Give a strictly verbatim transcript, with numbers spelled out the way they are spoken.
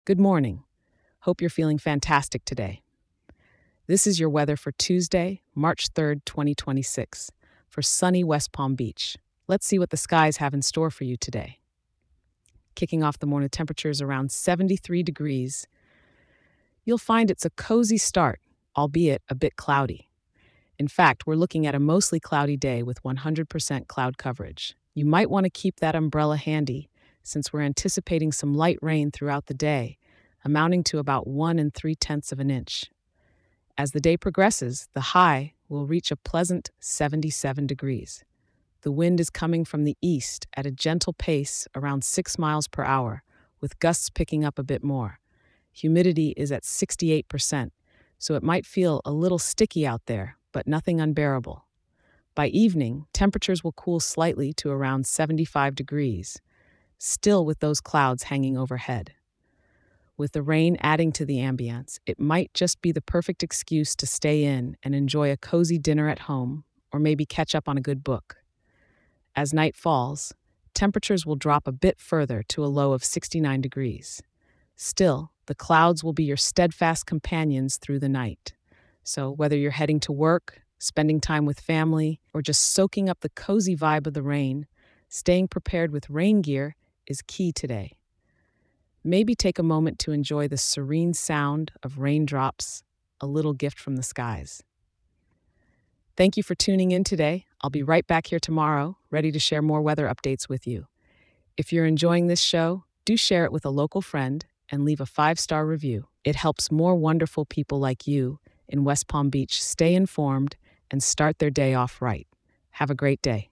Good morning. Hope you're feeling fantastic today. This is your weather for Tuesday, March third, twenty twenty-six, for sunny West Palm Beach. Let's see what the skies have in store for you today. Kicking off the morning, temperatures around seventy-three degrees. You'll find it's a cozy start, albeit a bit cloudy. In fact, we're looking at a mostly cloudy day with one hundred percent cloud coverage. You might want to keep that umbrella handy since we're anticipating some light rain throughout the day, amounting to about one and three tenths of an inch. As the day progresses, the high will reach a pleasant seventy-seven degrees. The wind is coming from the east at a gentle pace around six miles per hour, with gusts picking up a bit more. Humidity is at sixty-eight percent, so it might feel a little sticky out there, but nothing unbearable. By evening, temperatures will cool slightly to around seventy-five degrees, still with those clouds hanging overhead. With the rain adding to the ambience, it might just be the perfect excuse to stay in and enjoy a cozy dinner at home, or maybe catch up on a good book. As night falls, temperatures will drop a bit further to a low of sixty-nine degrees. Still, the clouds will be your steadfast companions through the night. So whether you're heading to work, spending time with family, or just soaking up the cozy vibe of the rain, staying prepared with rain gear is key today. Maybe take a moment to enjoy the serene sound of raindrops, a little gift from the skies. Thank you for tuning in today. I'll be right back here tomorrow, ready to share more weather updates with you. If you're enjoying this show, do share it with a local friend and leave a five-star review. It helps more wonderful people like you in West Palm Beach stay informed and start their day off right. Have a great day.